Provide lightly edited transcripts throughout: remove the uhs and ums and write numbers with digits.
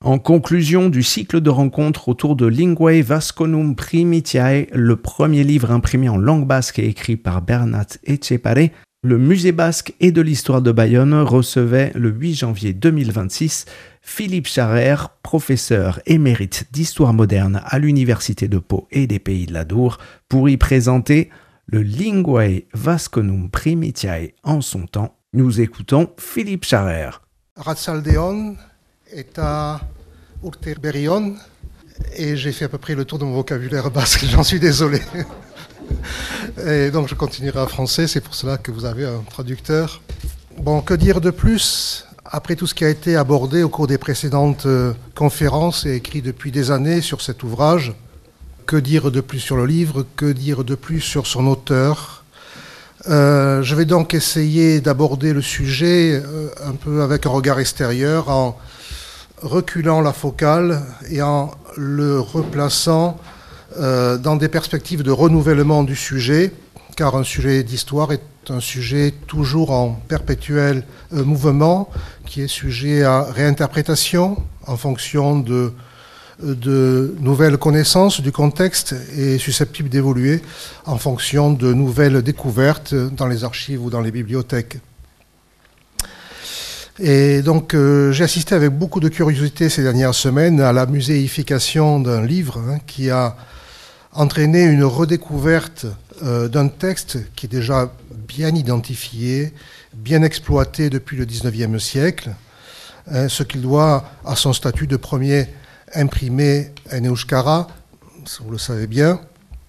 En conclusion du cycle de rencontres autour de Linguae Vasconum Primitiae, le premier livre imprimé en langue basque et écrit par Bernat Etxepare, le Musée basque et de l'histoire de Bayonne recevait le 8 janvier 2026 Philippe Charer, professeur émérite d'histoire moderne à l'Université de Pau et des Pays de l'Adour, pour y présenter le Linguae Vasconum Primitiae en son temps. Nous écoutons Philippe Charer. Ratzaldeon est à Urterberion et j'ai fait à peu près le tour de mon vocabulaire basque, j'en suis désolé. Et donc je continuerai en français, c'est pour cela que vous avez un traducteur. Bon, que dire de plus après tout ce qui a été abordé au cours des précédentes conférences et écrit depuis des années sur cet ouvrage? Que dire de plus sur le livre? Que dire de plus sur son auteur? Je vais donc essayer d'aborder le sujet un peu avec un regard extérieur, en reculant la focale et en le replaçant dans des perspectives de renouvellement du sujet, car un sujet d'histoire est un sujet toujours en perpétuel mouvement, qui est sujet à réinterprétation en fonction de nouvelles connaissances du contexte et susceptible d'évoluer en fonction de nouvelles découvertes dans les archives ou dans les bibliothèques. Et donc j'ai assisté avec beaucoup de curiosité ces dernières semaines à la muséification d'un livre qui a entraîné une redécouverte d'un texte qui est déjà bien identifié, bien exploité depuis le XIXe siècle, ce qu'il doit à son statut de premier imprimé en euskara, vous le savez bien.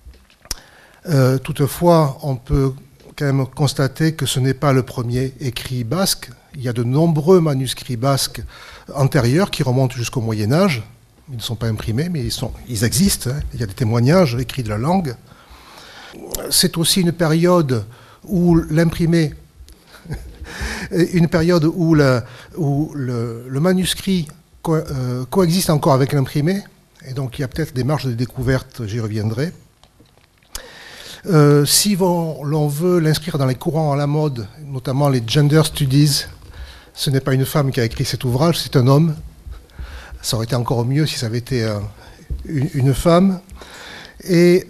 Toutefois, on peut quand même constater que ce n'est pas le premier écrit basque. Il y a de nombreux manuscrits basques antérieurs qui remontent jusqu'au Moyen-Âge. Ils ne sont pas imprimés, mais ils existent. Il y a des témoignages écrits de la langue. C'est aussi une période où l'imprimé, une période où le manuscrit coexiste encore avec l'imprimé, et donc il y a peut-être des marges de découverte, j'y reviendrai. Si l'on veut l'inscrire dans les courants à la mode, notamment les gender studies, ce n'est pas une femme qui a écrit cet ouvrage, c'est un homme. Ça aurait été encore mieux si ça avait été une femme. Et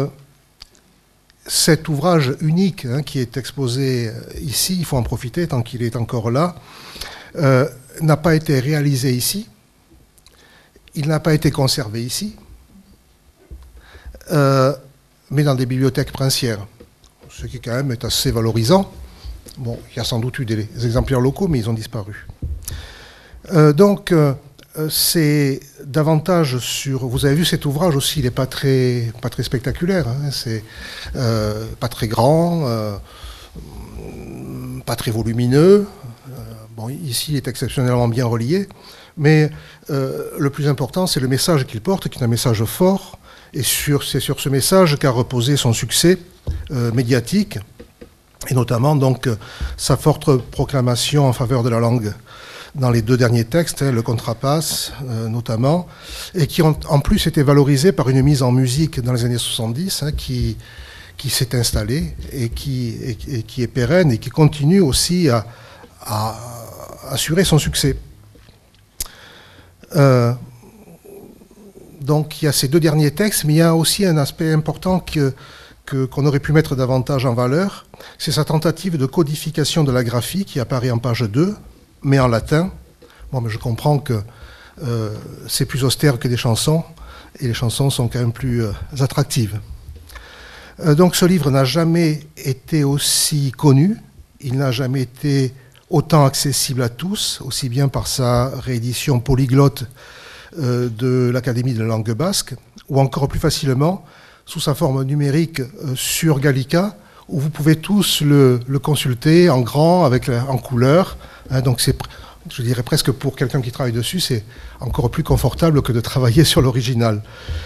cet ouvrage unique qui est exposé ici, il faut en profiter tant qu'il est encore là, n'a pas été réalisé ici, il n'a pas été conservé ici, mais dans des bibliothèques princières, ce qui quand même est assez valorisant. Bon, il y a sans doute eu des exemplaires locaux, mais ils ont disparu. Donc, c'est davantage sur... Vous avez vu cet ouvrage aussi, il n'est pas très spectaculaire, c'est pas très grand, pas très volumineux. Bon, ici, il est exceptionnellement bien relié, mais le plus important, c'est le message qu'il porte, qui est un message fort, et c'est sur ce message qu'a reposé son succès médiatique, et notamment donc sa forte proclamation en faveur de la langue dans les deux derniers textes, le Contrapasse notamment, et qui ont en plus été valorisés par une mise en musique dans les années 70 qui s'est installée et qui est pérenne et qui continue aussi à assurer son succès. Donc il y a ces deux derniers textes, mais il y a aussi un aspect important qu'on aurait pu mettre davantage en valeur, c'est sa tentative de codification de la graphie qui apparaît en page 2, mais en latin. Bon, mais je comprends que c'est plus austère que des chansons, et les chansons sont quand même plus attractives. Donc ce livre n'a jamais été aussi connu, il n'a jamais été autant accessible à tous, aussi bien par sa réédition polyglotte de l'Académie de la langue basque, ou encore plus facilement sous sa forme numérique sur Gallica, où vous pouvez tous le consulter en grand, en couleur. Donc c'est, je dirais presque pour quelqu'un qui travaille dessus, c'est encore plus confortable que de travailler sur l'original.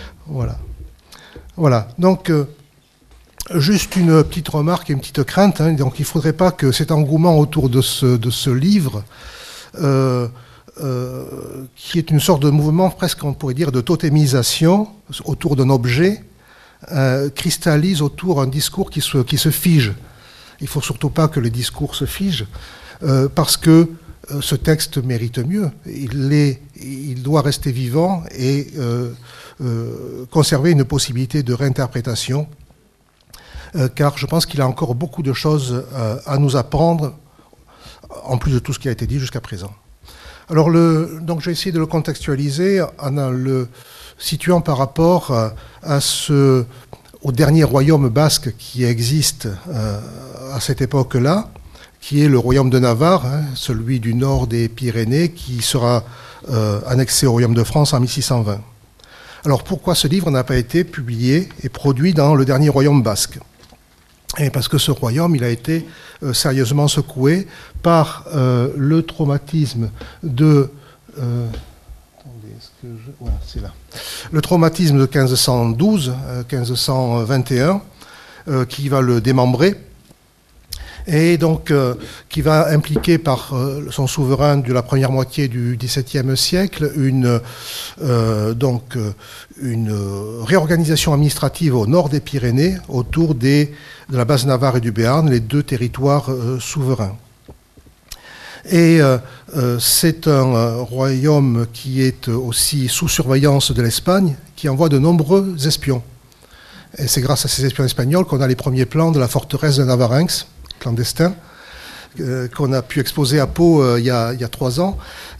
Voilà. Donc juste une petite remarque et une petite crainte. Donc il ne faudrait pas que cet engouement autour de ce livre, qui est une sorte de mouvement presque, on pourrait dire, de totémisation autour d'un objet, cristallise autour un discours qui se fige. Il ne faut surtout pas que le discours se fige, parce que ce texte mérite mieux. Il doit rester vivant et conserver une possibilité de réinterprétation, car je pense qu'il a encore beaucoup de choses à nous apprendre, en plus de tout ce qui a été dit jusqu'à présent. Alors, donc j'ai essayé de le contextualiser en le situant par rapport au dernier royaume basque qui existe à cette époque-là, qui est le royaume de Navarre, celui du nord des Pyrénées, qui sera annexé au royaume de France en 1620. Alors pourquoi ce livre n'a pas été publié et produit dans le dernier royaume basque? Et parce que ce royaume, il a été sérieusement secoué par le traumatisme de... voilà, c'est là. Le traumatisme de 1512, 1521, qui va le démembrer, et donc qui va impliquer par son souverain de la première moitié du XVIIe siècle une réorganisation administrative au nord des Pyrénées, autour de la base Navarre et du Béarn, les deux territoires souverains. Et c'est un royaume qui est aussi sous surveillance de l'Espagne, qui envoie de nombreux espions. Et c'est grâce à ces espions espagnols qu'on a les premiers plans de la forteresse de Navarinx, clandestin, qu'on a pu exposer à Pau il y a 3 ans.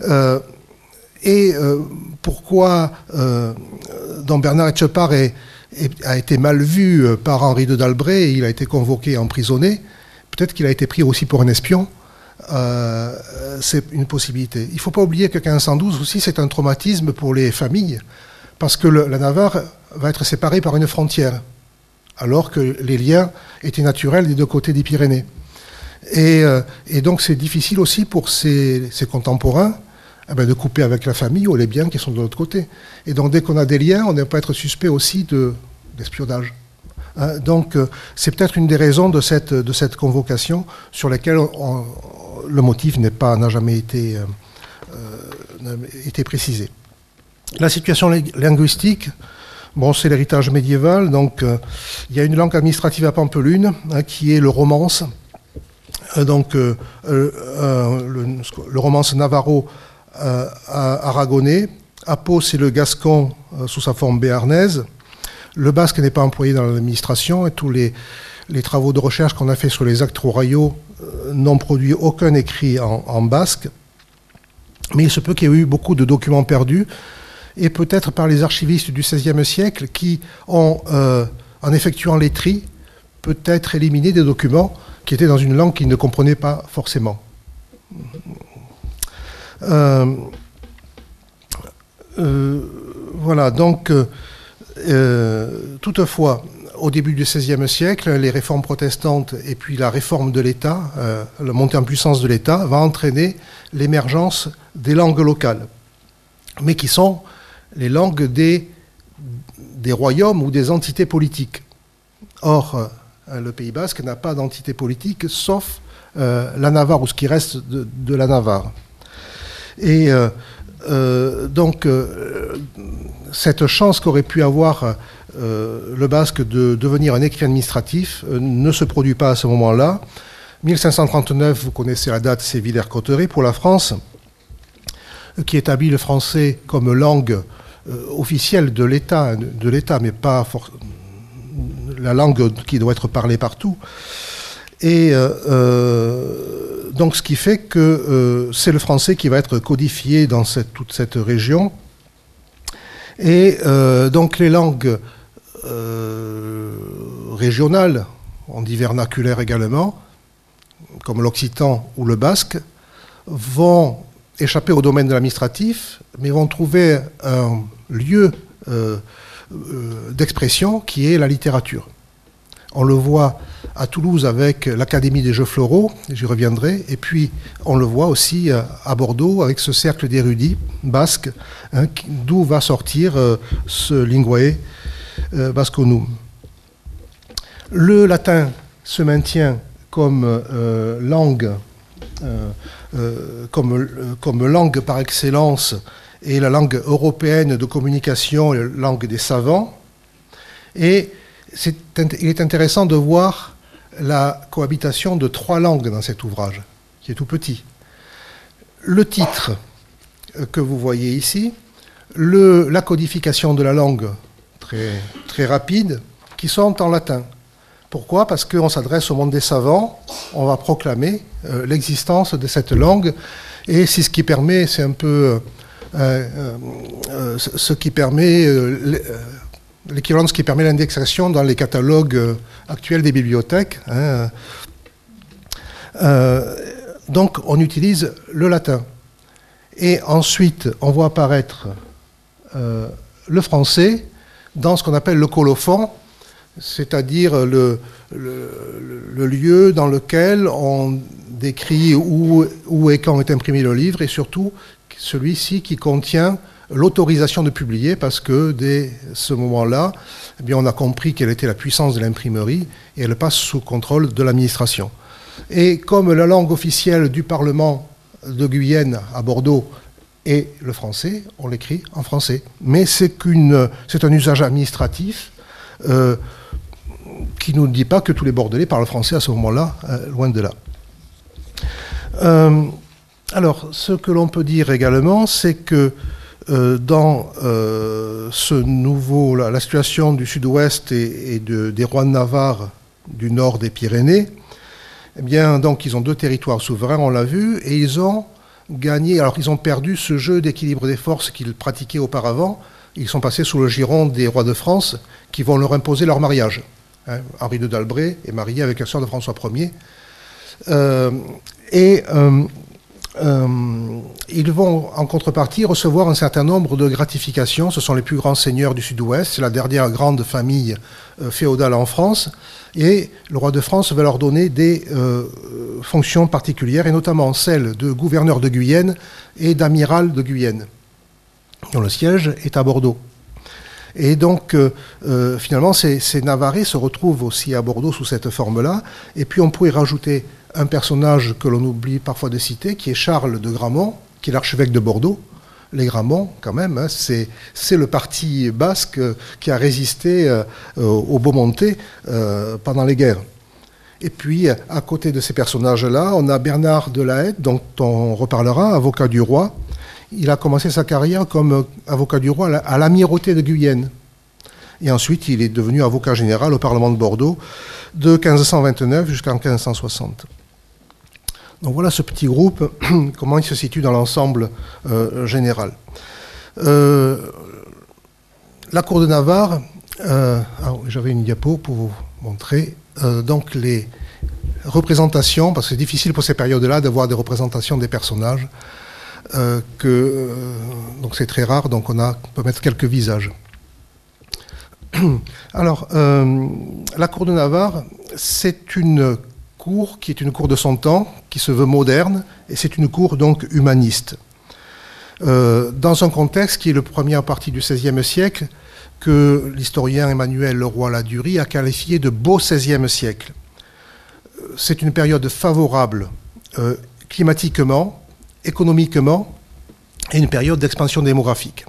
Pourquoi Dom Bernard Etchepare a été mal vu par Henri de Dalbret et il a été convoqué et emprisonné? Peut-être qu'il a été pris aussi pour un espion. C'est une possibilité. Il ne faut pas oublier que 1512 aussi, c'est un traumatisme pour les familles, parce que la Navarre va être séparée par une frontière, alors que les liens étaient naturels des deux côtés des Pyrénées. Et donc c'est difficile aussi pour ses contemporains de couper avec la famille ou les biens qui sont de l'autre côté. Et donc dès qu'on a des liens, on ne peut pas être suspect aussi d'espionnage. Donc c'est peut-être une des raisons de cette convocation sur laquelle le motif n'a jamais été précisé. La situation linguistique, c'est l'héritage médiéval, donc il y a une langue administrative à Pampelune qui est le romance, le romance navarro-aragonais. À Pau, c'est le gascon sous sa forme béarnaise. Le basque n'est pas employé dans l'administration et tous les travaux de recherche qu'on a fait sur les actes royaux n'ont produit aucun écrit en basque. Mais il se peut qu'il y ait eu beaucoup de documents perdus, et peut-être par les archivistes du XVIe siècle qui ont, en effectuant les tris, peut-être éliminé des documents qui étaient dans une langue qu'ils ne comprenaient pas forcément. Voilà, donc, toutefois, au début du XVIe siècle, les réformes protestantes et puis la réforme de l'État, la montée en puissance de l'État, va entraîner l'émergence des langues locales, mais qui sont les langues des royaumes ou des entités politiques. Or, le Pays basque n'a pas d'entité politique, sauf la Navarre, ou ce qui reste de la Navarre. Et donc, cette chance qu'aurait pu avoir le basque de devenir un écrit administratif ne se produit pas à ce moment-là. 1539, vous connaissez la date, c'est Villers-Cotterêts pour la France, qui établit le français comme langue officielle de l'État, mais pas la langue qui doit être parlée partout. Et donc ce qui fait que c'est le français qui va être codifié dans toute cette région. Et donc les langues régionales, on dit vernaculaires également, comme l'occitan ou le basque, vont échapper au domaine de l'administratif, mais vont trouver un lieu d'expression qui est la littérature. On le voit à Toulouse avec l'Académie des Jeux Floraux, j'y reviendrai, et puis on le voit aussi à Bordeaux avec ce cercle d'érudits basques, d'où va sortir ce linguae basconum. Le latin se maintient comme langue par excellence et la langue européenne de communication, la langue des savants. Et il est intéressant de voir la cohabitation de 3 langues dans cet ouvrage, qui est tout petit. le titre que vous voyez ici, la codification de la langue très, très rapide, qui sont en latin. Pourquoi ? Parce qu'on s'adresse au monde des savants, on va proclamer l'existence de cette langue, et c'est ce qui permet, c'est un peu ce qui permet l'équivalence qui permet l'indexation dans les catalogues actuels des bibliothèques. Hein. Donc on utilise le latin. Et ensuite, on voit apparaître le français dans ce qu'on appelle le colophon, c'est-à-dire le lieu dans lequel on décrit où et quand est imprimé le livre, et surtout celui-ci qui contient l'autorisation de publier, parce que dès ce moment-là, eh bien, on a compris quelle était la puissance de l'imprimerie, et elle passe sous contrôle de l'administration. Et comme la langue officielle du Parlement de Guyenne à Bordeaux est le français, on l'écrit en français. Mais c'est un usage administratif qui ne nous dit pas que tous les Bordelais parlent français à ce moment-là, loin de là. Alors, ce que l'on peut dire également, c'est que dans la situation du sud-ouest et des rois de Navarre du nord des Pyrénées, eh bien, donc, ils ont 2 territoires souverains, on l'a vu, et ils ont gagné. Alors, ils ont perdu ce jeu d'équilibre des forces qu'ils pratiquaient auparavant. Ils sont passés sous le giron des rois de France qui vont leur imposer leur mariage. Hein, Henri II d'Albret est marié avec la sœur de François Ier. Ils vont en contrepartie recevoir un certain nombre de gratifications. Ce sont les plus grands seigneurs du sud-ouest, c'est la dernière grande famille féodale en France, et le roi de France va leur donner des fonctions particulières, et notamment celle de gouverneur de Guyenne et d'amiral de Guyenne, dont le siège est à Bordeaux. Et donc, finalement, ces Navarrais se retrouvent aussi à Bordeaux sous cette forme-là, et puis on pourrait rajouter un personnage que l'on oublie parfois de citer, qui est Charles de Gramont, qui est l'archevêque de Bordeaux. Les Gramont, quand même, hein, c'est le parti basque qui a résisté aux Beaumontais pendant les guerres. Et puis, à côté de ces personnages-là, on a Bernard de la Haye, dont on reparlera, avocat du roi. Il a commencé sa carrière comme avocat du roi à l'amirauté de Guyenne. Et ensuite, il est devenu avocat général au Parlement de Bordeaux de 1529 jusqu'en 1560. Donc voilà ce petit groupe, comment il se situe dans l'ensemble général. La cour de Navarre, j'avais une diapo pour vous montrer, donc les représentations, parce que c'est difficile pour ces périodes-là d'avoir des représentations des personnages, donc c'est très rare, donc on peut mettre quelques visages. Alors, la cour de Navarre, c'est une cour qui est une cour de son temps, qui se veut moderne, et c'est une cour donc humaniste. Dans un contexte qui est le premier partie du XVIe siècle, que l'historien Emmanuel Leroy-Ladurie a qualifié de beau XVIe siècle. C'est une période favorable climatiquement, économiquement, et une période d'expansion démographique.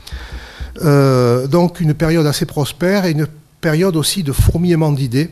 Donc une période assez prospère et une période aussi de fourmillement d'idées,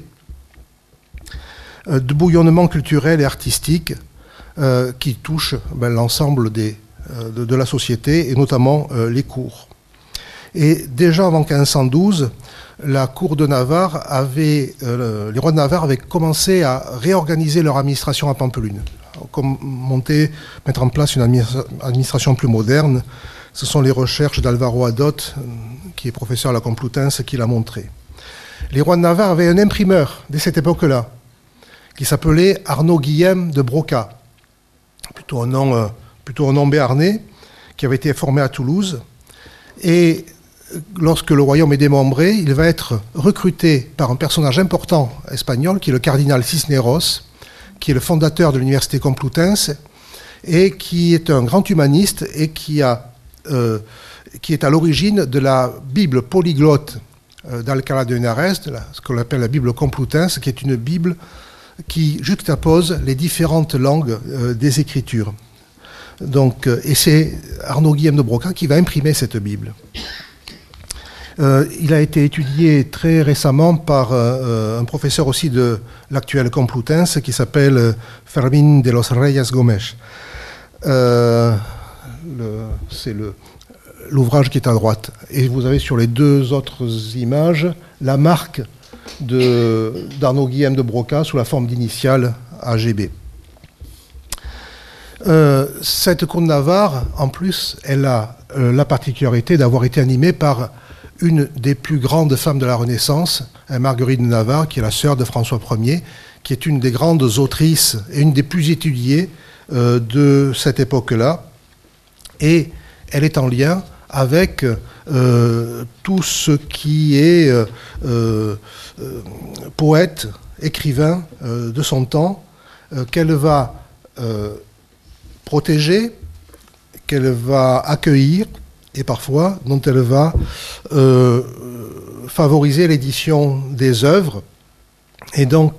de bouillonnement culturel et artistique qui touche l'ensemble de la société et notamment les cours. Et déjà avant 1512, la cour de Navarre les rois de Navarre avaient commencé à réorganiser leur administration à Pampelune, mettre en place une administration plus moderne. Ce sont les recherches d'Alvaro Adot, qui est professeur à la Complutense, qui l'a montré. Les rois de Navarre avaient un imprimeur dès cette époque-là, qui s'appelait Arnaud Guillem de Broca, plutôt un nom béarnais, qui avait été formé à Toulouse. Et lorsque le royaume est démembré, il va être recruté par un personnage important espagnol, qui est le cardinal Cisneros, qui est le fondateur de l'université Complutense, et qui est un grand humaniste et qui est à l'origine de la Bible polyglotte d'Alcalá de Henares, ce qu'on appelle la Bible Complutense, qui est une Bible qui juxtapose les différentes langues des Écritures. Donc, et c'est Arnaud Guillem de Broca qui va imprimer cette Bible. Il a été étudié très récemment par un professeur aussi de l'actuelle Complutense qui s'appelle Fermín de los Reyes Gómez. C'est l'ouvrage qui est à droite. Et vous avez sur les deux autres images la marque d'Arnaud Guillem de Broca sous la forme d'initiales AGB. Cette cour de Navarre, en plus, elle a la particularité d'avoir été animée par une des plus grandes femmes de la Renaissance, Marguerite de Navarre, qui est la sœur de François Ier, qui est une des grandes autrices et une des plus étudiées de cette époque-là. Et elle est en lien avec tout ce qui est poète, écrivain de son temps, qu'elle va protéger, qu'elle va accueillir et parfois dont elle va favoriser l'édition des œuvres. Et donc,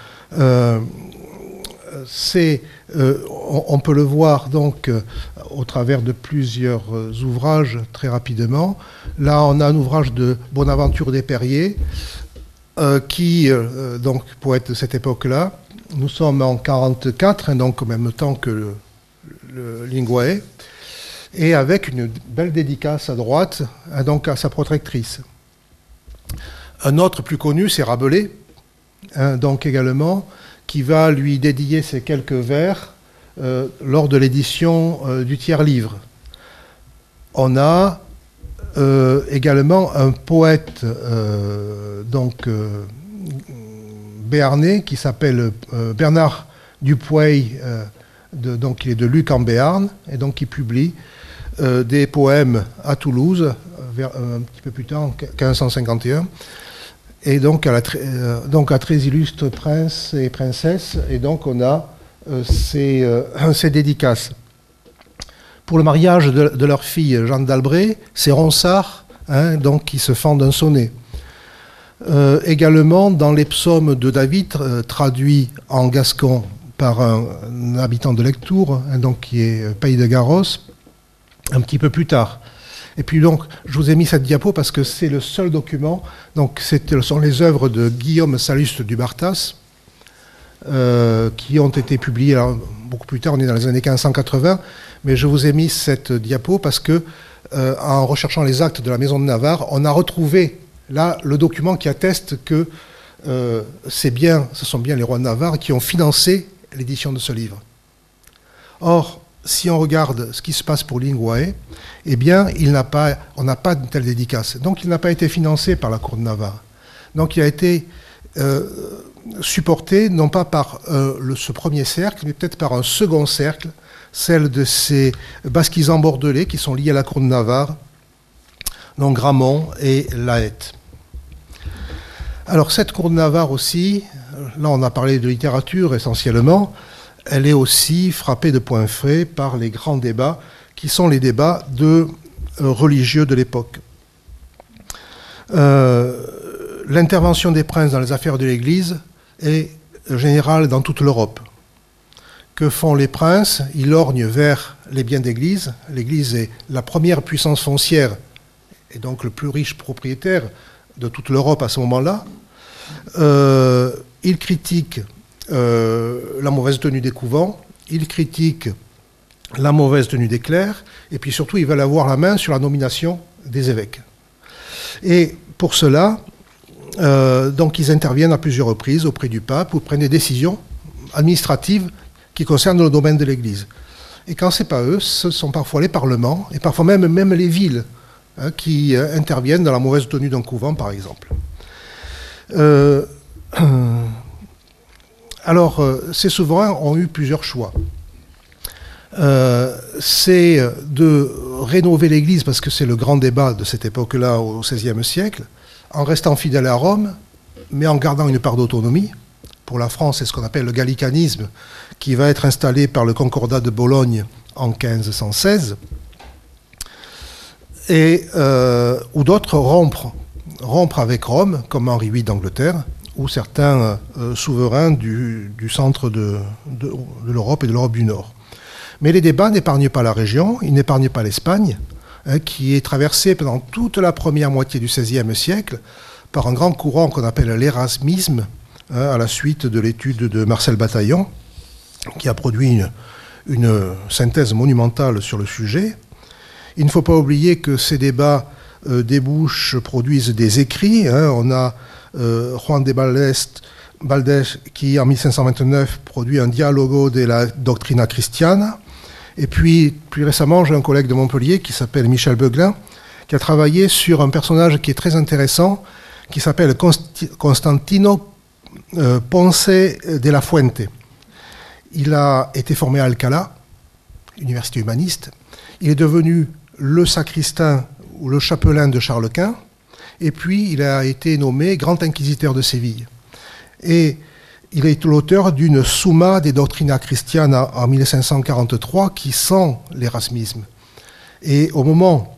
on peut le voir donc au travers de plusieurs ouvrages très rapidement. Là, on a un ouvrage de Bonaventure Desperriers, qui, donc, poète de cette époque-là. Nous sommes en 1944, donc en même temps que le Linguae, et avec une belle dédicace à droite, donc à sa protectrice. Un autre plus connu, c'est Rabelais, donc également, qui va lui dédier ces quelques vers lors de l'édition du tiers-livre. On a également un poète béarnais qui s'appelle Bernard Dupuy, donc il est de Luc en Béarn, et donc il publie des poèmes à Toulouse, un petit peu plus tard, en 1551, et donc à très illustres princes et princesses, et donc on a ces dédicaces. Pour le mariage de leur fille Jeanne d'Albret, c'est Ronsard, donc qui se fend d'un sonnet. Également dans les psaumes de David, traduits en gascon par un habitant de Lectoure, donc qui est Pays de Garros, un petit peu plus tard. Et puis donc, je vous ai mis cette diapo parce que c'est le seul document. Donc, ce sont les œuvres de Guillaume Salluste du Bartas, qui ont été publiées alors, beaucoup plus tard, on est dans les années 1580, mais je vous ai mis cette diapo parce que, en recherchant les actes de la Maison de Navarre, on a retrouvé là le document qui atteste que ce sont bien les rois de Navarre qui ont financé l'édition de ce livre. Or, si on regarde ce qui se passe pour Linguae, eh bien, on n'a pas de telle dédicace. Donc, il n'a pas été financé par la cour de Navarre. Donc, il a été supporté, non pas par ce premier cercle, mais peut-être par un second cercle, celle de ces basquisans bordelais qui sont liés à la cour de Navarre, donc Gramont et Laët. Alors, cette cour de Navarre aussi, là, on a parlé de littérature essentiellement, elle est aussi frappée de points frais par les grands débats qui sont les débats religieux de l'époque. L'intervention des princes dans les affaires de l'Église est générale dans toute l'Europe. Que font les princes? Ils lorgnent vers les biens d'Église. L'Église est la première puissance foncière et donc le plus riche propriétaire de toute l'Europe à ce moment-là. Ils critiquent la mauvaise tenue des couvents, ils critiquent la mauvaise tenue des clercs, et puis surtout, ils veulent avoir la main sur la nomination des évêques. Et pour cela, donc ils interviennent à plusieurs reprises auprès du pape ou prennent des décisions administratives qui concernent le domaine de l'Église. Et quand ce n'est pas eux, ce sont parfois les parlements, et parfois même les villes, qui interviennent dans la mauvaise tenue d'un couvent, par exemple. Alors, ces souverains ont eu plusieurs choix. C'est de rénover l'Église, parce que c'est le grand débat de cette époque-là, au XVIe siècle, en restant fidèle à Rome, mais en gardant une part d'autonomie. Pour la France, c'est ce qu'on appelle le gallicanisme, qui va être installé par le Concordat de Bologne en 1516, ou d'autres rompre avec Rome, comme Henri VIII d'Angleterre, ou certains souverains du centre de l'Europe et de l'Europe du Nord. Mais les débats n'épargnent pas la région, ils n'épargnent pas l'Espagne, qui est traversée pendant toute la première moitié du XVIe siècle par un grand courant qu'on appelle l'érasmisme, à la suite de l'étude de Marcel Bataillon, qui a produit une synthèse monumentale sur le sujet. Il ne faut pas oublier que ces débats produisent des écrits. On a Juan de Valdés qui, en 1529, produit un Dialogo de la Doctrina Christiana. Et puis, plus récemment, j'ai un collègue de Montpellier qui s'appelle Michel Beuglin, qui a travaillé sur un personnage qui est très intéressant, qui s'appelle Constantino Ponce de la Fuente. Il a été formé à Alcalá, université humaniste. Il est devenu le sacristain ou le chapelain de Charles Quint, et puis il a été nommé grand inquisiteur de Séville. Et il est l'auteur d'une Summa de Doctrina Christiana en 1543 qui sent l'érasmisme. Et au moment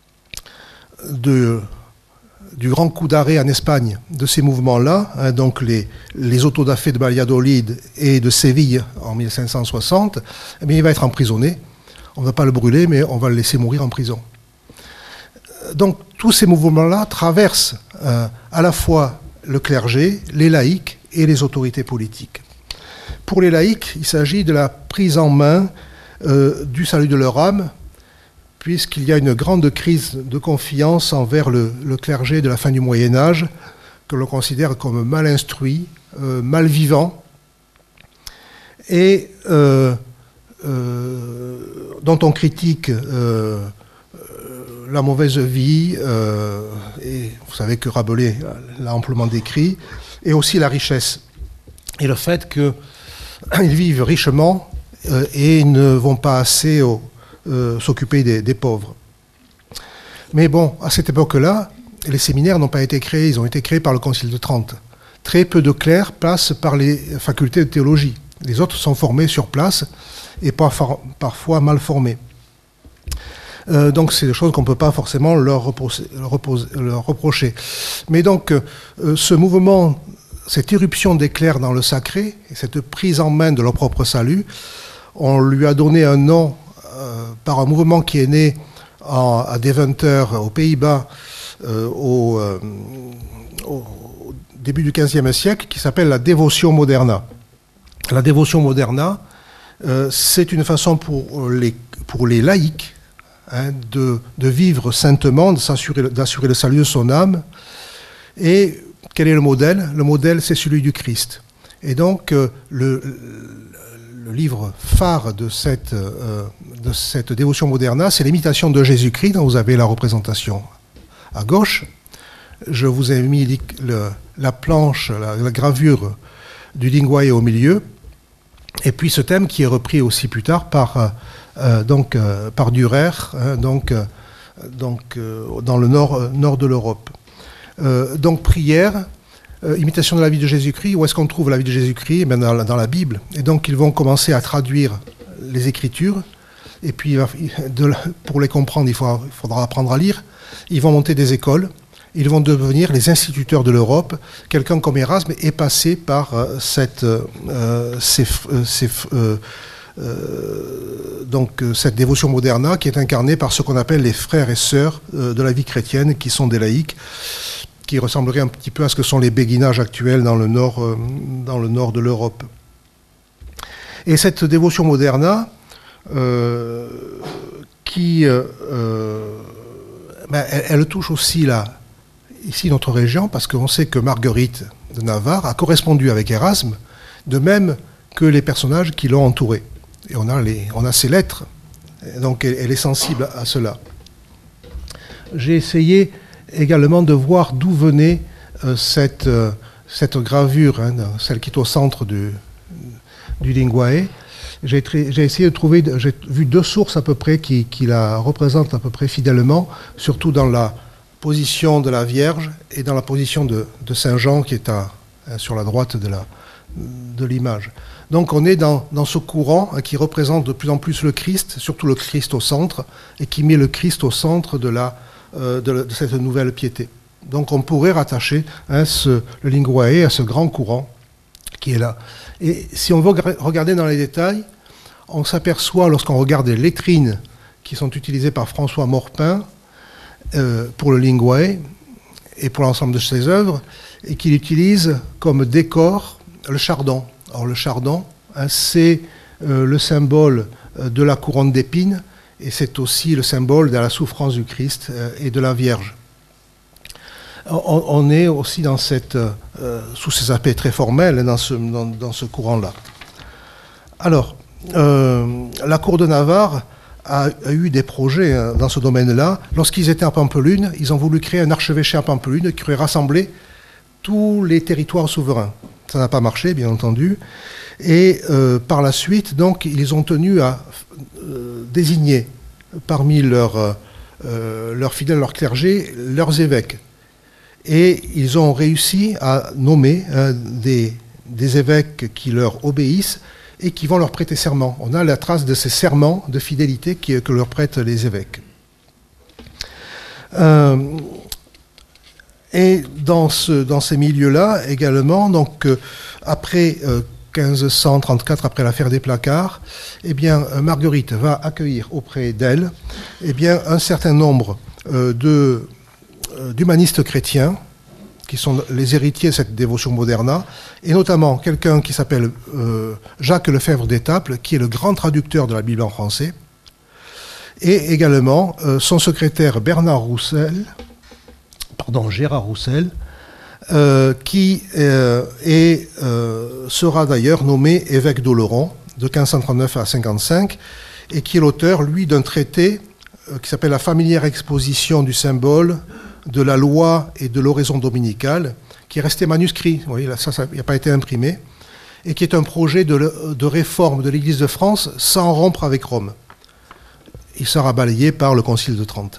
du grand coup d'arrêt en Espagne de ces mouvements-là, donc les autodafés de Valladolid et de Séville en 1560, eh bien, il va être emprisonné. On ne va pas le brûler, mais on va le laisser mourir en prison. Donc tous ces mouvements-là traversent à la fois le clergé, les laïcs et les autorités politiques. Pour les laïcs, il s'agit de la prise en main du salut de leur âme, puisqu'il y a une grande crise de confiance envers le clergé de la fin du Moyen-Âge, que l'on considère comme mal instruit, mal vivant, et dont on critique la mauvaise vie, et vous savez que Rabelais l'a amplement décrit, et aussi la richesse, et le fait qu'ils vivent richement et ne vont pas assez s'occuper des pauvres. Mais bon, à cette époque-là, les séminaires n'ont pas été créés, ils ont été créés par le Concile de Trente. Très peu de clercs passent par les facultés de théologie. Les autres sont formés sur place et parfois mal formés. Donc c'est des choses qu'on ne peut pas forcément leur reprocher. Mais donc ce mouvement, cette irruption des clercs dans le sacré, et cette prise en main de leur propre salut, on lui a donné un nom par un mouvement qui est né à Deventer, aux Pays-Bas, au début du XVe siècle, qui s'appelle la Devotio Moderna. La Devotio Moderna, c'est une façon pour les laïcs de vivre saintement, d'assurer le salut de son âme. Et quel est le modèle ? Le modèle, c'est celui du Christ. Et donc, le livre phare de cette dévotion moderna, c'est l'imitation de Jésus-Christ, dont vous avez la représentation à gauche. Je vous ai mis la planche, la gravure du Linguae au milieu, et puis ce thème qui est repris aussi plus tard par Dürer, dans le nord de l'Europe. Donc prière, imitation de la vie de Jésus-Christ. Où est-ce qu'on trouve la vie de Jésus-Christ ? Eh bien, dans la Bible. Et donc ils vont commencer à traduire les Écritures. Et puis pour les comprendre, il faudra apprendre à lire. Ils vont monter des écoles. Ils vont devenir les instituteurs de l'Europe. Quelqu'un comme Erasme est passé par cette dévotion moderna qui est incarnée par ce qu'on appelle les frères et sœurs de la vie chrétienne, qui sont des laïcs, qui ressembleraient un petit peu à ce que sont les béguinages actuels dans le nord de l'Europe. Et cette dévotion moderna, elle touche aussi ici notre région, parce qu'on sait que Marguerite de Navarre a correspondu avec Erasme, de même que les personnages qui l'ont entouré. Et on a ses lettres, donc elle est sensible à cela. J'ai essayé également de voir d'où venait cette gravure, celle qui est au centre du Linguae. J'ai essayé de trouver, j'ai vu deux sources à peu près qui la représentent à peu près fidèlement, surtout dans la position de la Vierge et dans la position de Saint Jean qui est sur la droite de l'image. Donc on est dans ce courant qui représente de plus en plus le Christ, surtout le Christ au centre, et qui met le Christ au centre de cette nouvelle piété. Donc on pourrait rattacher le Linguae à ce grand courant qui est là. Et si on veut regarder dans les détails, on s'aperçoit, lorsqu'on regarde les lettrines qui sont utilisées par François Morpin pour le Linguae et pour l'ensemble de ses œuvres, et qu'il utilise comme décor le chardon. Alors le chardon, c'est le symbole de la couronne d'épines, et c'est aussi le symbole de la souffrance du Christ et de la Vierge. On est aussi dans sous ces aspects très formels dans ce courant-là. Alors, la cour de Navarre a eu des projets dans ce domaine-là. Lorsqu'ils étaient à Pampelune, ils ont voulu créer un archevêché à Pampelune qui aurait rassemblé tous les territoires souverains. Ça n'a pas marché, bien entendu. Et par la suite, donc, ils ont tenu à désigner parmi leurs fidèles, leurs clergés, leurs évêques. Et ils ont réussi à nommer des évêques qui leur obéissent et qui vont leur prêter serment. On a la trace de ces serments de fidélité que leur prêtent les évêques. Et dans ces milieux-là également, donc après 1534, après l'affaire des placards, eh bien, Marguerite va accueillir auprès d'elle eh bien, un certain nombre d'humanistes chrétiens, qui sont les héritiers de cette dévotion moderna, et notamment quelqu'un qui s'appelle Jacques Lefebvre d'Étaples, qui est le grand traducteur de la Bible en français, et également son secrétaire Gérard Roussel, qui sera d'ailleurs nommé évêque d'Oloron de 1539 à 55, et qui est l'auteur, lui, d'un traité qui s'appelle la familière exposition du symbole, de la loi et de l'oraison dominicale, qui est resté manuscrit, vous voyez, là, ça n'a pas été imprimé, et qui est un projet de réforme de l'Église de France sans rompre avec Rome. Il sera balayé par le Concile de Trente.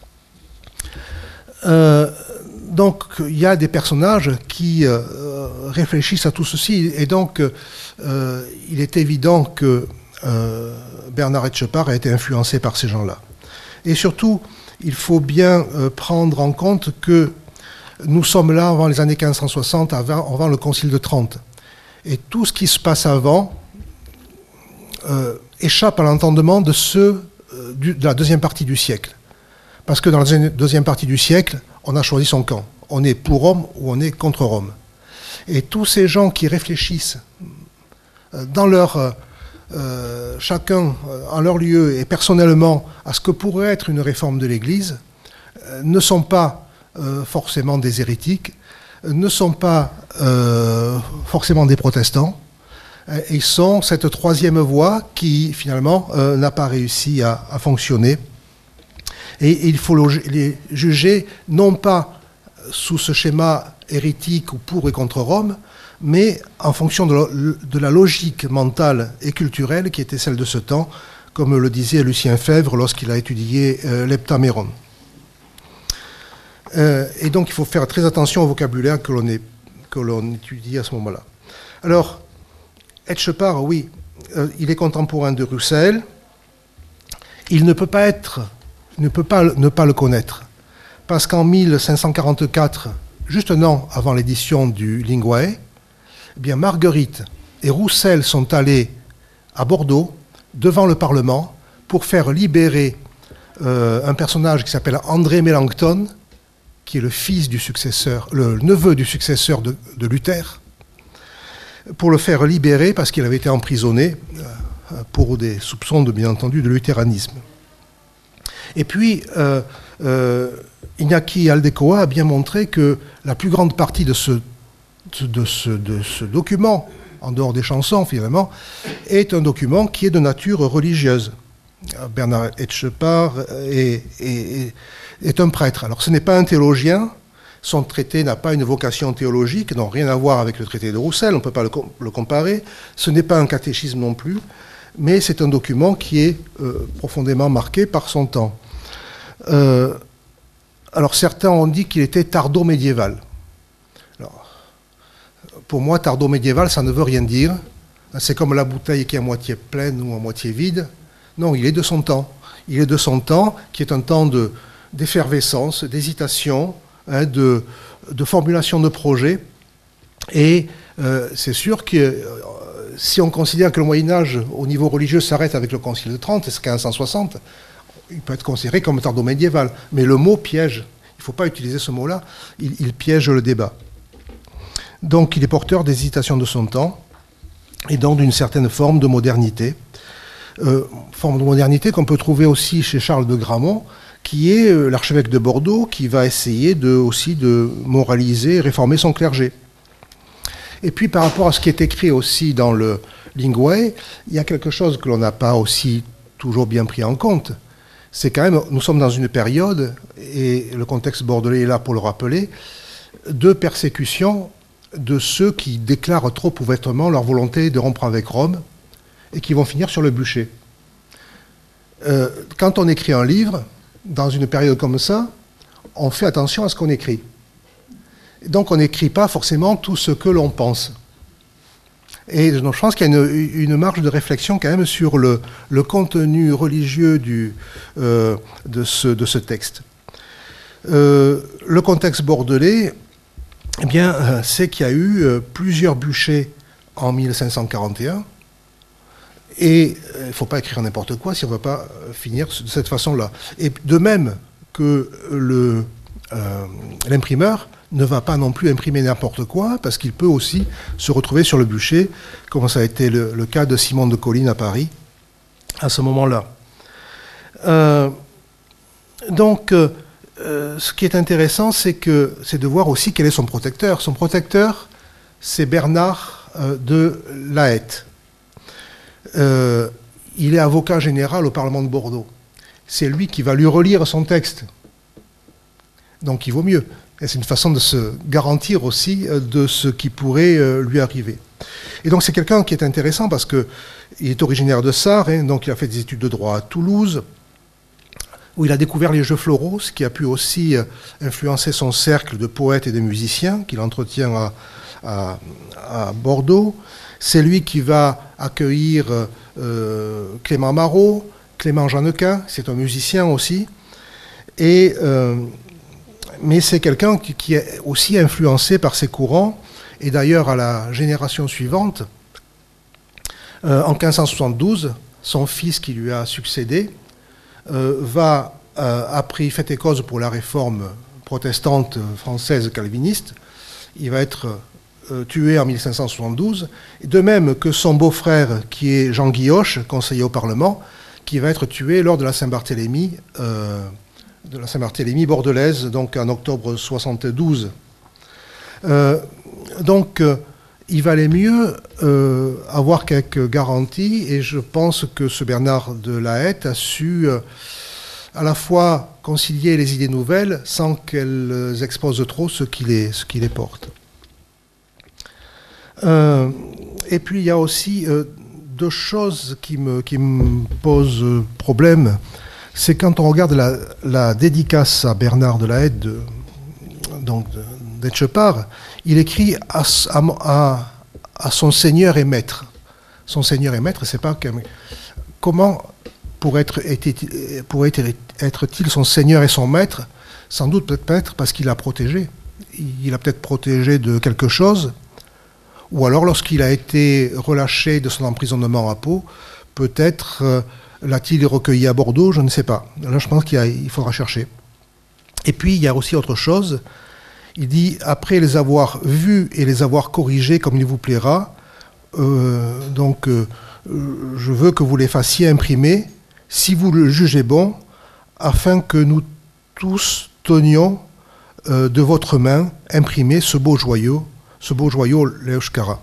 Donc, il y a des personnages qui réfléchissent à tout ceci, et donc, il est évident que Bernard Etchepare a été influencé par ces gens-là. Et surtout, il faut bien prendre en compte que nous sommes là avant les années 1560, avant le Concile de Trente. Et tout ce qui se passe avant échappe à l'entendement de la deuxième partie du siècle. Parce que dans la deuxième partie du siècle, on a choisi son camp. On est pour Rome ou on est contre Rome. Et tous ces gens qui réfléchissent dans chacun en leur lieu et personnellement à ce que pourrait être une réforme de l'Église, ne sont pas forcément des hérétiques, ne sont pas forcément des protestants. Ils sont cette troisième voie qui finalement n'a pas réussi à fonctionner. Et il faut les juger non pas sous ce schéma hérétique ou pour et contre Rome, mais en fonction de la logique mentale et culturelle qui était celle de ce temps, comme le disait Lucien Febvre lorsqu'il a étudié l'Heptaméron. Et donc il faut faire très attention au vocabulaire que l'on étudie à ce moment-là. Alors, Etchepare, oui, il est contemporain de Roussel. Il ne peut pas ne pas le connaître, parce qu'en 1544, juste un an avant l'édition du Linguae, eh bien Marguerite et Roussel sont allés à Bordeaux, devant le Parlement, pour faire libérer un personnage qui s'appelle André Mélenchon, qui est le neveu du successeur de Luther, pour le faire libérer parce qu'il avait été emprisonné pour des soupçons, bien entendu, de luthéranisme. Et puis, Iñaki Aldecoa a bien montré que la plus grande partie de ce document, en dehors des chansons finalement, est un document qui est de nature religieuse. Bernard Etchepare est un prêtre. Alors ce n'est pas un théologien, son traité n'a pas une vocation théologique, n'a rien à voir avec le traité de Roussel, on ne peut pas le comparer, ce n'est pas un catéchisme non plus, mais c'est un document qui est profondément marqué par son temps. Alors certains ont dit qu'il était tardo-médiéval. Alors, pour moi, tardo-médiéval, ça ne veut rien dire. C'est comme la bouteille qui est à moitié pleine ou à moitié vide. Non, il est de son temps. Il est de son temps, qui est un temps d'effervescence, d'hésitation, de formulation de projets. Et c'est sûr que si on considère que le Moyen-Âge, au niveau religieux, s'arrête avec le Concile de Trente, c'est 1560, il peut être considéré comme tardo-médiéval. Mais le mot piège. Il ne faut pas utiliser ce mot-là. Il piège le débat. Donc, il est porteur d'hésitation de son temps. et donc d'une certaine forme de modernité. Forme de modernité qu'on peut trouver aussi chez Charles de Gramont, qui est l'archevêque de Bordeaux, qui va essayer aussi de moraliser, réformer son clergé. Et puis par rapport à ce qui est écrit aussi dans le Lingway, il y a quelque chose que l'on n'a pas aussi toujours bien pris en compte. C'est quand même, nous sommes dans une période, et le contexte bordelais est là pour le rappeler, de persécution de ceux qui déclarent trop ouvertement leur volonté de rompre avec Rome et qui vont finir sur le bûcher. Quand on écrit un livre, dans une période comme ça, on fait attention à ce qu'on écrit. Donc on n'écrit pas forcément tout ce que l'on pense. Et donc, je pense qu'il y a une marge de réflexion quand même sur le contenu religieux de ce texte. Le contexte bordelais, eh bien, c'est qu'il y a eu plusieurs bûchers en 1541. Et il ne faut pas écrire n'importe quoi si on ne va pas finir de cette façon-là. Et de même que l'imprimeur ne va pas non plus imprimer n'importe quoi, parce qu'il peut aussi se retrouver sur le bûcher, comme ça a été le cas de Simon de Colline à Paris, à ce moment-là. Donc, ce qui est intéressant, c'est de voir aussi quel est son protecteur. Son protecteur, c'est Bernard de La Hête. Il est avocat général au Parlement de Bordeaux. C'est lui qui va lui relire son texte. Donc il vaut mieux. Et c'est une façon de se garantir aussi de ce qui pourrait lui arriver. Et donc c'est quelqu'un qui est intéressant parce qu'il est originaire de Sarre, hein, donc il a fait des études de droit à Toulouse, où il a découvert les jeux floraux, ce qui a pu aussi influencer son cercle de poètes et de musiciens qu'il entretient à Bordeaux. C'est lui qui va accueillir Clément Marot, Clément Jeannequin, c'est un musicien aussi. Mais c'est quelqu'un qui est aussi influencé par ces courants. Et d'ailleurs, à la génération suivante, en 1572, son fils qui lui a succédé va, après fait et cause pour la réforme protestante française calviniste, il va être tué en 1572, de même que son beau-frère, qui est Jean Guilloche, conseiller au Parlement, qui va être tué lors de la Saint-Barthélemy, bordelaise, donc en octobre 72. Donc, il valait mieux avoir quelques garanties, et je pense que ce Bernard de La Hête a su à la fois concilier les idées nouvelles sans qu'elles exposent trop ce qui les porte. Et puis il y a aussi deux choses qui me posent problème. C'est quand on regarde la dédicace à Bernard de La Hête d'Etchepare, il écrit à son seigneur et maître. Son seigneur et maître, c'est pas comment être-il son seigneur et son maître? Sans doute peut-être parce qu'il a protégé. Il a peut-être protégé de quelque chose. Ou alors, lorsqu'il a été relâché de son emprisonnement à Pau, peut-être l'a-t-il recueilli à Bordeaux, je ne sais pas. Là, je pense qu'il faudra chercher. Et puis, il y a aussi autre chose. Il dit, après les avoir vus et les avoir corrigés comme il vous plaira, je veux que vous les fassiez imprimer, si vous le jugez bon, afin que nous tous tenions de votre main imprimé ce beau joyau, l'Euskara.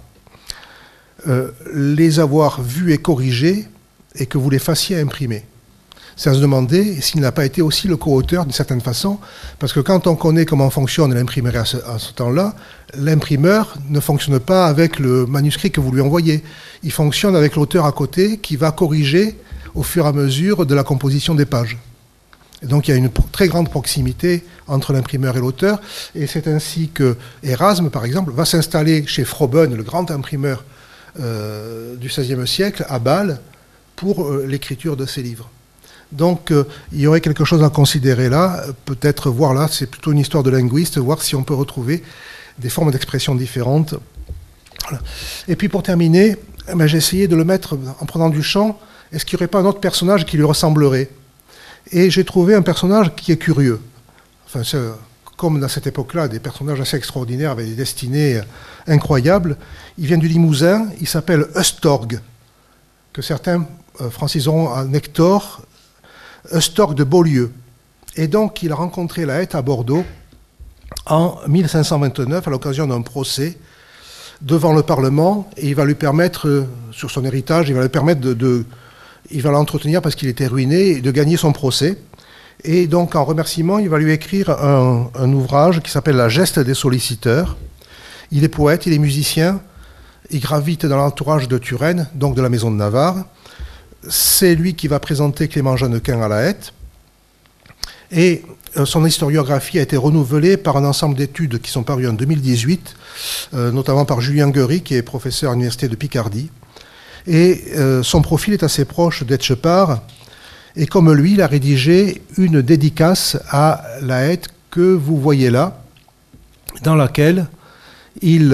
Les avoir vus et corrigés, et que vous les fassiez imprimer. C'est à se demander s'il n'a pas été aussi le co-auteur d'une certaine façon, parce que quand on connaît comment fonctionne l'imprimerie à ce temps-là, l'imprimeur ne fonctionne pas avec le manuscrit que vous lui envoyez. Il fonctionne avec l'auteur à côté qui va corriger au fur et à mesure de la composition des pages. Et donc il y a une très grande proximité entre l'imprimeur et l'auteur, et c'est ainsi que Erasme, par exemple, va s'installer chez Froben, le grand imprimeur du XVIe siècle, à Bâle, pour l'écriture de ses livres. Donc il y aurait quelque chose à considérer là, peut-être voir là, c'est plutôt une histoire de linguiste, voir si on peut retrouver des formes d'expression différentes. Voilà. Et puis pour terminer, j'ai essayé de le mettre en prenant du champ, est-ce qu'il n'y aurait pas un autre personnage qui lui ressemblerait? Et j'ai trouvé un personnage qui est curieux. Enfin, comme dans cette époque-là, des personnages assez extraordinaires avec des destinées incroyables. Il vient du Limousin, il s'appelle Eustorgue, que certains franciseront en Hector, Eustorgue de Beaulieu. Et donc, il a rencontré la Hête à Bordeaux en 1529 à l'occasion d'un procès devant le Parlement, et il va lui permettre, sur son héritage, il va lui permettre il va l'entretenir parce qu'il était ruiné, et de gagner son procès. Et donc, en remerciement, il va lui écrire un ouvrage qui s'appelle La Geste des solliciteurs. Il est poète, il est musicien, il gravite dans l'entourage de Turenne, donc de la maison de Navarre. C'est lui qui va présenter Clément Jeannequin à la Hête. Et son historiographie a été renouvelée par un ensemble d'études qui sont parues en 2018, notamment par Julien Guery, qui est professeur à l'Université de Picardie. Et son profil est assez proche d'Etchepare. Et comme lui, il a rédigé une dédicace à la Hête que vous voyez là, dans laquelle il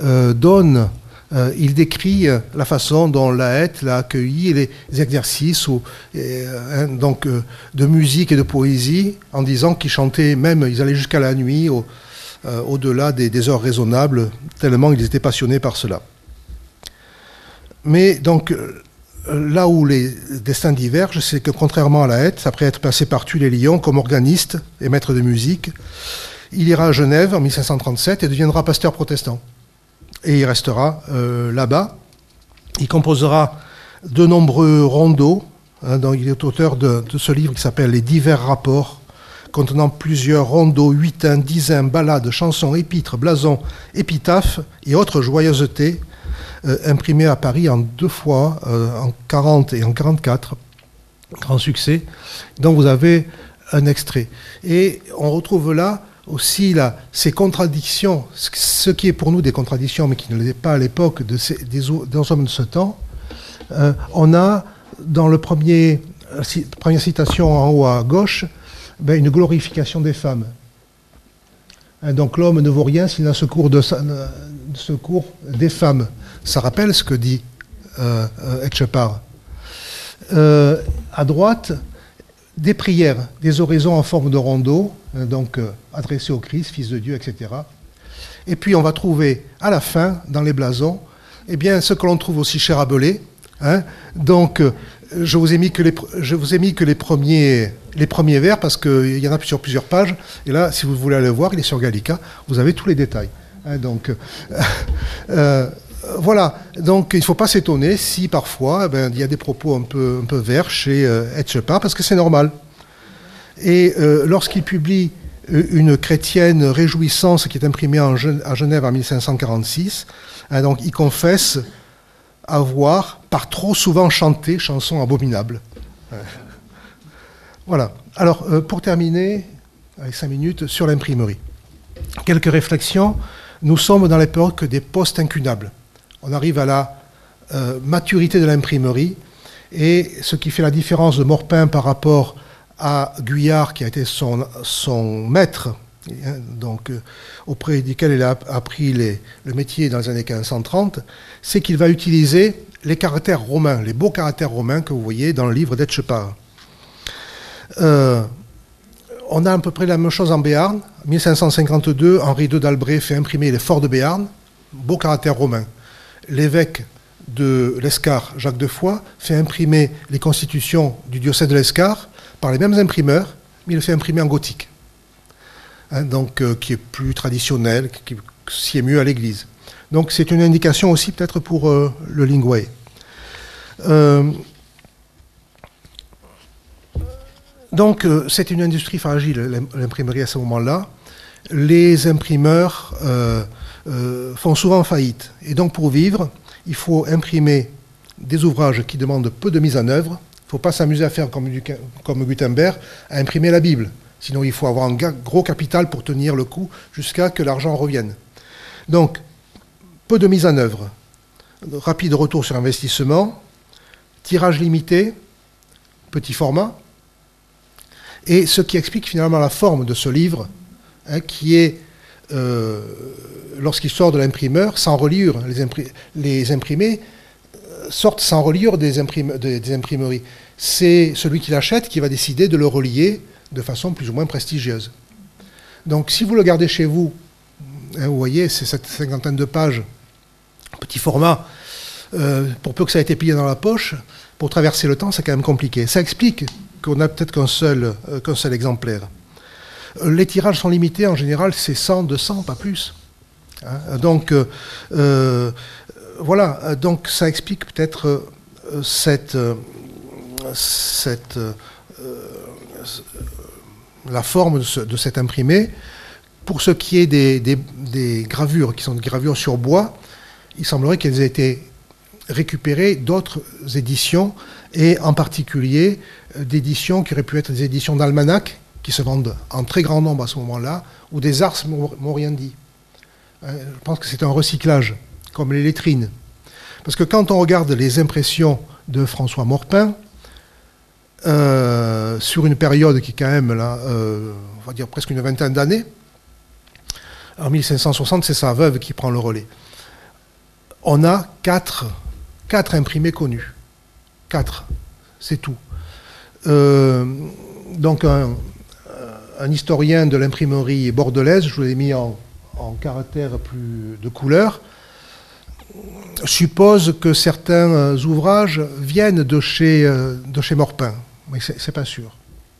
décrit la façon dont la Hête l'a accueilli, les exercices de musique et de poésie, en disant qu'ils chantaient même, ils allaient jusqu'à la nuit, au-delà des heures raisonnables, tellement ils étaient passionnés par cela. Mais donc, là où les destins divergent, c'est que contrairement à la Hête, après être passé par Tulle-et-Lyon comme organiste et maître de musique, il ira à Genève en 1537 et deviendra pasteur protestant. Et il restera là-bas. Il composera de nombreux rondeaux. Donc il est auteur de ce livre qui s'appelle Les divers rapports, contenant plusieurs rondeaux, huitains, dizains, ballades, chansons, épîtres, blasons, épitaphes et autres joyeusetés, imprimés à Paris en 2 fois, en 40 et en 44. Grand succès. Donc vous avez un extrait. Et on retrouve là aussi ces contradictions, ce qui est pour nous des contradictions, mais qui ne l'était pas à l'époque des hommes de ce temps. On a, dans la première citation en haut à gauche, une glorification des femmes. Donc l'homme ne vaut rien s'il n'a secours des femmes. Ça rappelle ce que dit Etchepare. À droite, des prières, des oraisons en forme de rondeau, adressées au Christ, Fils de Dieu, etc. Et puis on va trouver à la fin, dans les blasons, ce que l'on trouve aussi chez Rabelais. Donc je vous ai mis que les premiers vers, parce qu'il y en a sur plusieurs pages. Et là, si vous voulez aller le voir, il est sur Gallica. Vous avez tous les détails. Voilà, donc il ne faut pas s'étonner si parfois il y a des propos un peu verts chez Etchepare, parce que c'est normal. Et lorsqu'il publie une chrétienne réjouissance qui est imprimée à Genève en 1546, donc il confesse avoir par trop souvent chanté chansons abominables. Voilà. Alors pour terminer, avec 5 minutes, sur l'imprimerie. Quelques réflexions. Nous sommes dans l'époque des postes incunables. On arrive à la maturité de l'imprimerie, et ce qui fait la différence de Morpin par rapport à Guyard, qui a été son maître, auprès duquel il a appris le métier dans les années 1530, c'est qu'il va utiliser les caractères romains, les beaux caractères romains que vous voyez dans le livre d'Etchepare. On a à peu près la même chose en Béarn. En 1552, Henri II d'Albret fait imprimer les forts de Béarn, beaux caractères romains. L'évêque de l'Escar, Jacques de Foix, fait imprimer les constitutions du diocèse de l'Escar par les mêmes imprimeurs, mais il le fait imprimer en gothique, qui est plus traditionnel, qui sied mieux à l'Église. Donc c'est une indication aussi peut-être pour le Lingway. Donc c'est une industrie fragile, l'imprimerie à ce moment-là. Les imprimeurs font souvent faillite. Et donc pour vivre, il faut imprimer des ouvrages qui demandent peu de mise en œuvre. Il ne faut pas s'amuser à faire comme Gutenberg, à imprimer la Bible. Sinon il faut avoir un gros capital pour tenir le coup jusqu'à que l'argent revienne. Donc peu de mise en œuvre, rapide retour sur investissement, tirage limité, petit format, et ce qui explique finalement la forme de ce livre, qui est, lorsqu'il sort de l'imprimeur, sans reliure. Les imprimés sortent sans reliure des imprimeries. C'est celui qui l'achète qui va décider de le relier de façon plus ou moins prestigieuse. Donc si vous le gardez chez vous, hein, vous voyez, c'est cette cinquantaine de pages, petit format, pour peu que ça ait été plié dans la poche, pour traverser le temps, c'est quand même compliqué. Ça explique qu'on n'a peut-être qu'un seul exemplaire. Les tirages sont limités, en général, c'est 100, 200, pas plus. Hein, donc, voilà, donc ça explique peut-être la forme de cet imprimé. Pour ce qui est des gravures, qui sont des gravures sur bois, il semblerait qu'elles aient été récupérées d'autres éditions, et en particulier d'éditions qui auraient pu être des éditions d'almanach, qui se vendent en très grand nombre à ce moment-là, ou des Ars Moriendi. Je pense que c'est un recyclage, comme les lettrines. Parce que quand on regarde les impressions de François Morpin, sur une période qui est quand même, là, on va dire presque une vingtaine d'années, en 1560, c'est sa veuve qui prend le relais. On a quatre imprimés connus. 4, c'est tout. Donc un historien de l'imprimerie bordelaise, je vous l'ai mis en caractère plus de couleur, suppose que certains ouvrages viennent de chez Morpin, mais c'est pas sûr.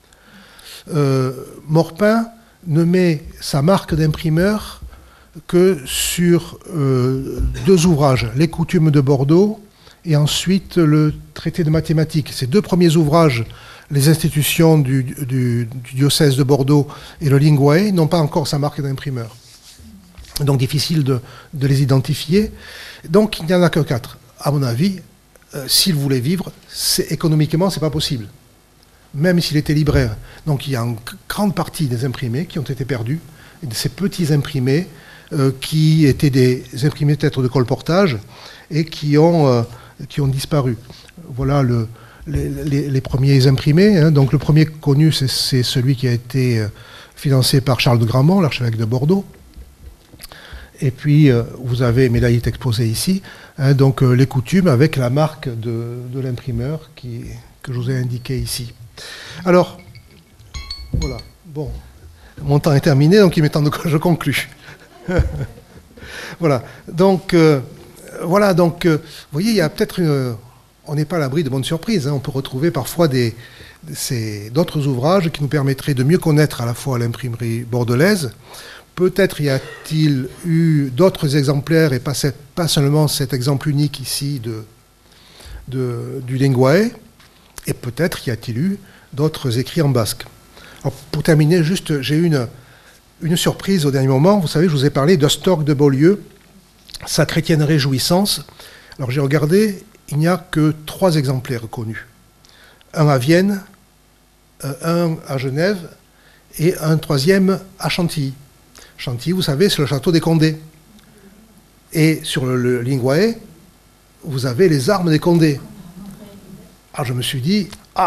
Morpin ne met sa marque d'imprimeur que sur 2 ouvrages, Les Coutumes de Bordeaux et ensuite le Traité de mathématiques. Ces 2 premiers ouvrages, les institutions du diocèse de Bordeaux et le Linguae, n'ont pas encore sa marque d'imprimeur. Donc difficile de les identifier. Donc il n'y en a que 4. À mon avis, s'il voulait vivre, économiquement, c'est pas possible. Même s'il était libraire. Donc il y a une grande partie des imprimés qui ont été perdus, et de ces petits imprimés qui étaient des imprimés peut-être de colportage et qui ont disparu. Voilà les premiers imprimés. Hein. Donc le premier connu, c'est celui qui a été financé par Charles de Gramont, l'archevêque de Bordeaux. Et puis vous avez, mais là il est exposé ici, hein, donc les coutumes avec la marque de l'imprimeur que je vous ai indiqué ici. Alors, voilà, bon, mon temps est terminé, donc il m'est temps que je conclue. Voilà, donc, vous voyez, il y a peut-être on n'est pas à l'abri de bonnes surprises, hein. On peut retrouver parfois d'autres ouvrages qui nous permettraient de mieux connaître à la fois l'imprimerie bordelaise. Peut-être y a-t-il eu d'autres exemplaires, et pas seulement cet exemple unique ici du Linguae, et peut-être y a-t-il eu d'autres écrits en basque. Alors, pour terminer, juste, j'ai eu une surprise au dernier moment. Vous savez, je vous ai parlé de Storck de Beaulieu, Sa chrétienne réjouissance. Alors j'ai regardé, il n'y a que 3 exemplaires connus. Un à Vienne, un à Genève, et un 3e à Chantilly. Chantilly, vous savez, c'est le château des Condés. Et sur le Linguae, vous avez les armes des Condés. Alors je me suis dit,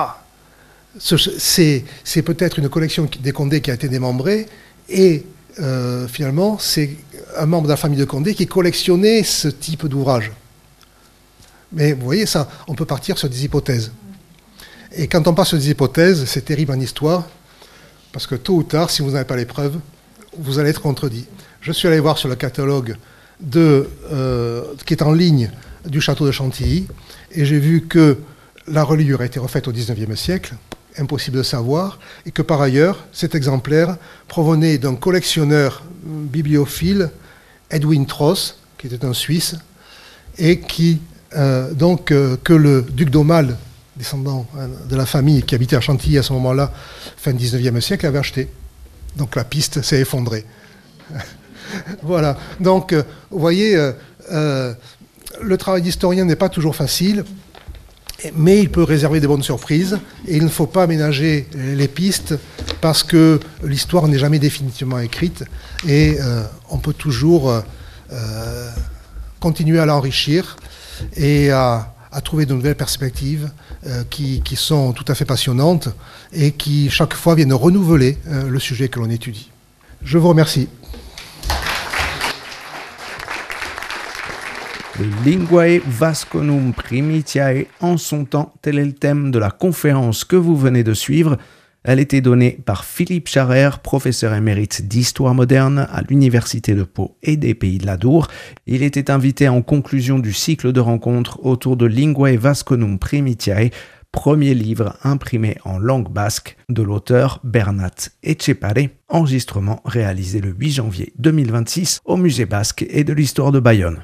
c'est peut-être une collection des Condés qui a été démembrée, et finalement, c'est un membre de la famille de Condé qui collectionnait ce type d'ouvrage. Mais vous voyez ça, on peut partir sur des hypothèses. Et quand on part sur des hypothèses, c'est terrible en histoire, parce que tôt ou tard, si vous n'avez pas les preuves, vous allez être contredit. Je suis allé voir sur le catalogue qui est en ligne du château de Chantilly, et j'ai vu que la reliure a été refaite au XIXe siècle, impossible de savoir, et que par ailleurs, cet exemplaire provenait d'un collectionneur bibliophile, Edwin Tross, qui était un Suisse, et que le duc d'Aumale, descendant de la famille qui habitait à Chantilly à ce moment-là, fin XIXe siècle, avait acheté. Donc la piste s'est effondrée. Voilà. Donc, vous voyez, le travail d'historien n'est pas toujours facile, mais il peut réserver des bonnes surprises, et il ne faut pas ménager les pistes, parce que l'histoire n'est jamais définitivement écrite, et on peut toujours continuer à l'enrichir et à trouver de nouvelles perspectives qui sont tout à fait passionnantes et qui, chaque fois, viennent renouveler le sujet que l'on étudie. Je vous remercie. Le Linguae Vasconum Primitiae en son temps, tel est le thème de la conférence que vous venez de suivre. Elle était donnée par Philippe Charer, professeur émérite d'histoire moderne à l'Université de Pau et des Pays de l'Adour. Il était invité en conclusion du cycle de rencontres autour de Linguae Vasconum Primitiae, premier livre imprimé en langue basque de l'auteur Bernat Etxepare, enregistrement réalisé le 8 janvier 2026 au Musée basque et de l'histoire de Bayonne.